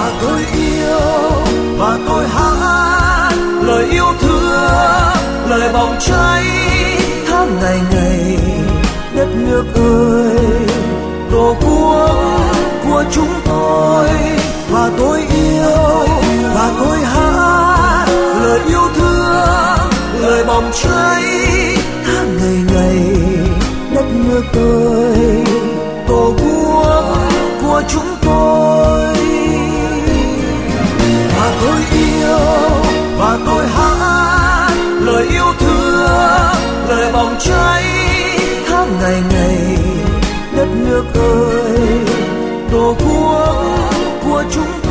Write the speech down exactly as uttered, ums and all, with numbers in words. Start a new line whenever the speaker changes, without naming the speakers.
và tôi yêu và tôi hát lời yêu thương, lời bỏng cháy tháng ngày ngày. Đất nước ơi, tổ quốc của chúng tôi, và tôi yêu và tôi hát lời yêu thương, lời bỏng cháy tháng ngày ngày. Đất nước ơi, tổ quốc của chúng tôi, và tôi yêu và tôi hát lời yêu thương, lời bỏng cháy tháng ngày ngày. Đất nước ơi, tổ quốc của chúng tôi.